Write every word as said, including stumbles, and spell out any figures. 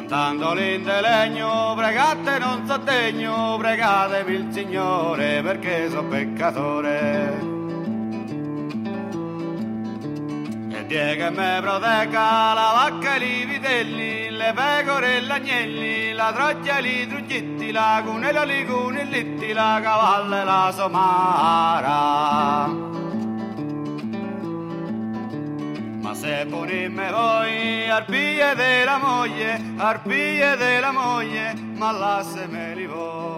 Cantando l'indelegno, pregate non so degno, pregatemi il Signore perché so peccatore. E Dio che me protegga la vacca e i vitelli, le pecore e gli agnelli, la troglia e i truggetti, la cunella e i cunelletti, la cavalla e la somara. Ma se punime voi, arpie della moglie, arpie della moglie, ma lasse me li voi.